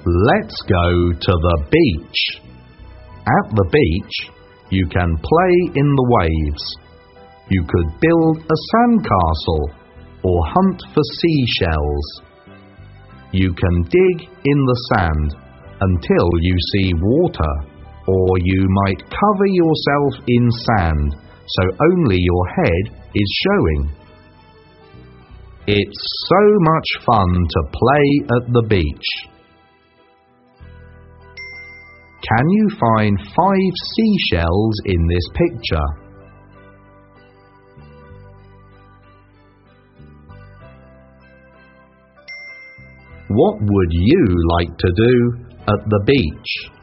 Let's go to the beach. At the beach, you can play in the waves. You could build a sandcastle or hunt for seashells. You can dig in the sand until you see water, or you might cover yourself in sand so only your head is showing. It's so much fun to play at the beach. Can you find 5 seashells in this picture? What would you like to do at the beach?